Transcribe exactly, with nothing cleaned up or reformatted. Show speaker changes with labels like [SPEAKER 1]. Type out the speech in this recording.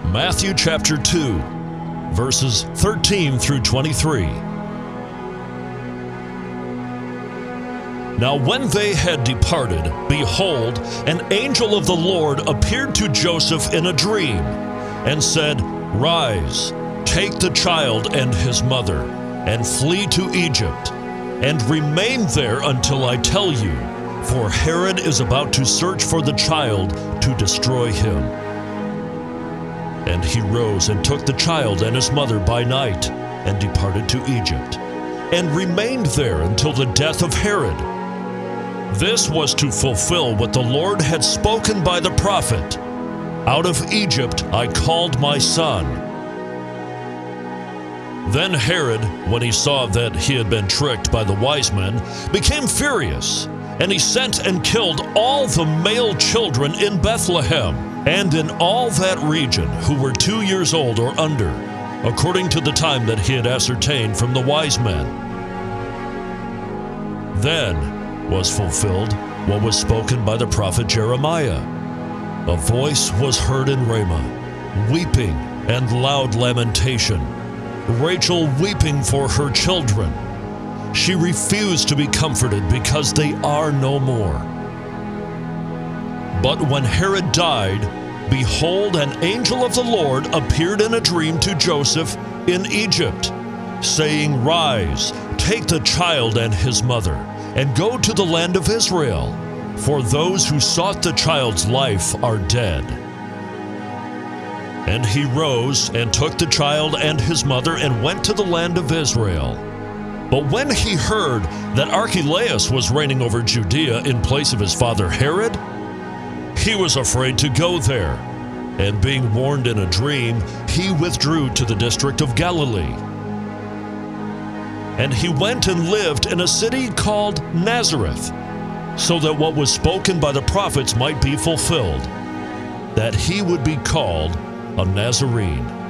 [SPEAKER 1] Matthew chapter two, verses thirteen through twenty-three. Now when they had departed, behold, an angel of the Lord appeared to Joseph in a dream, and said, Rise, take the child and his mother, and flee to Egypt, and remain there until I tell you, for Herod is about to search for the child to destroy him. And he rose and took the child and his mother by night, and departed to Egypt, and remained there until the death of Herod. This was to fulfill what the Lord had spoken by the prophet, Out of Egypt I called my son. Then Herod, when he saw that he had been tricked by the wise men, became furious, and he sent and killed all the male children in Bethlehem, and in all that region who were two years old or under, according to the time that he had ascertained from the wise men. Then was fulfilled what was spoken by the prophet Jeremiah. A voice was heard in Ramah, weeping and loud lamentation, Rachel weeping for her children. She refused to be comforted because they are no more. But when Herod died, behold, an angel of the Lord appeared in a dream to Joseph in Egypt, saying, Rise, take the child and his mother, and go to the land of Israel, for those who sought the child's life are dead. And he rose and took the child and his mother and went to the land of Israel. But when he heard that Archelaus was reigning over Judea in place of his father Herod, he was afraid to go there, and being warned in a dream, he withdrew to the district of Galilee. And he went and lived in a city called Nazareth, so that what was spoken by the prophets might be fulfilled, that he would be called a Nazarene.